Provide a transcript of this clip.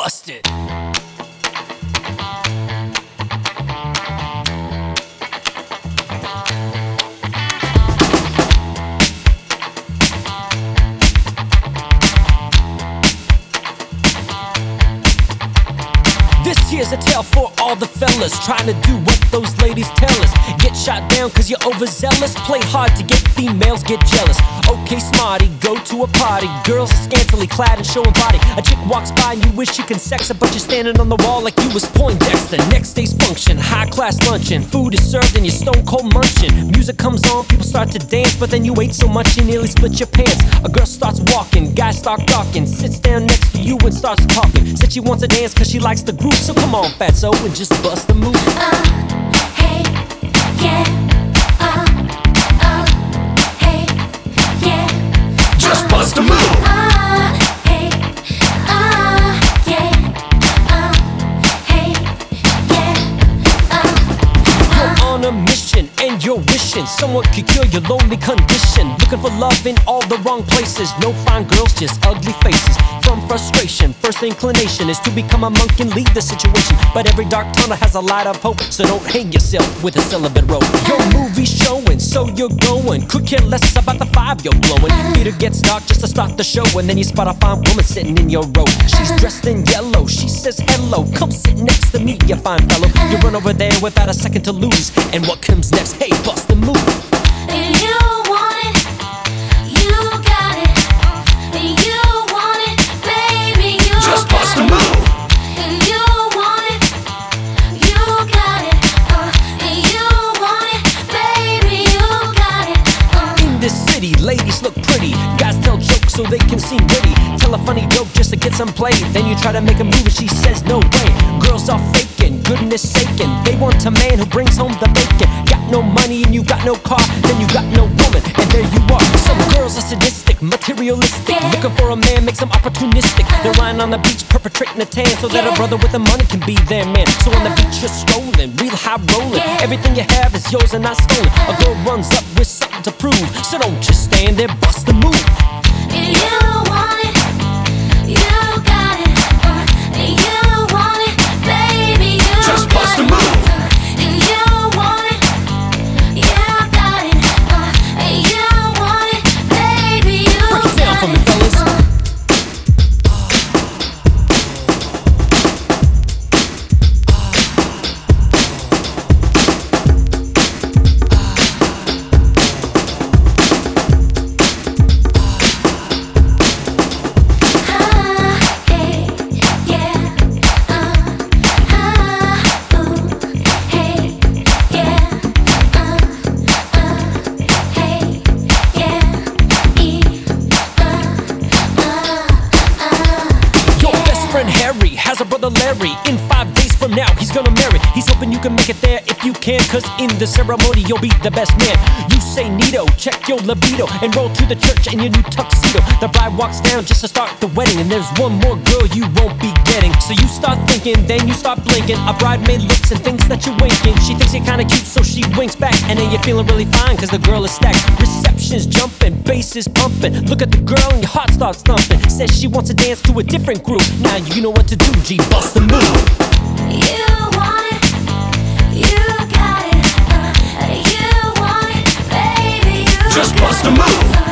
busted. This here's a tale for all the fellas trying to do what those ladies tell us. Get shot down cause you're overzealous. Play hard to get females, get jealous. Okay, smarty, go to a party. Girls are scantily clad and showing body. A chick walks by and you wish you can sex her, but you're standing on the wall like you was Poindexter. Next day's function, high class luncheon. Food is served and you're stone cold munching. Music comes on, people start to dance, but then you ate so much you nearly split your pants. A girl starts walking, guys start gawking. Sits down next to you and starts talking. Said she wants to dance cause she likes the groove. So come on, fatso, and just bust a move. Hey, yeah. Hey, yeah. Just bust a move. Hey, yeah. Hey, yeah. You're on a mission and you're wishing someone could cure your lonely condition. Looking for love in all the wrong places. No fine girls, just ugly faces. From frustration, first inclination is to become a monk and leave the situation. But every dark tunnel has a light of hope, so don't hang yourself with a celibate rope. Your movie's showing, so you're going. Could care less about the five you're blowing. Theater gets dark just to start the show, and then you spot a fine woman sitting in your row. She's dressed in yellow, she says hello. Come sit next to me, you fine fellow. You run over there without a second to lose. And what comes next? Hey, bust a move. You want it, you got it. You want it, baby, you Just got bust a it. move. You want it, you got it. You want it, baby, you got it. In this city, ladies look pretty. Guys tell jokes so they can seem witty. Tell a funny joke just to get some play. Then you try to make a move and she says no way. Girls are faking, goodness saking. They want a man who brings home the bacon. Got no money and you got no car, then you got no woman, and there you are. Some girls are sadistic, materialistic. Looking for a man makes them opportunistic. They're lying on the beach perpetrating a tan so that a brother with the money can be their man. So on the beach you're strolling, real high rolling. Everything you have is yours and not stolen. A girl runs up with something to prove, so don't just stand there, bust a move. You want it, you got it. You want it, baby, you Just got bust a it. move. You want it, you got it. You want it, baby, you Break it down got for me, fellas. Harry has a brother Larry. In 5 days from now he's gonna marry. He's hoping you can make it there if you can, cause in the ceremony you'll be the best man. You say Nito, check your libido, and roll to the church in your new tuxedo. The bride walks down just to start the wedding, and there's one more girl you won't be getting. So you start thinking, then you start blinking. A bridemaid looks and thinks that you're winking. She thinks you're kinda cute, so she winks back, and then you're feeling really fine cause the girl is stacked. Reception's jumping, bass is pumping. Look at the girl and your heart starts thumping. Says she wants to dance to a different group. Now you know what to do, G, bust the move. You want it, you got it. You want it, baby, you Just got bust a it. move.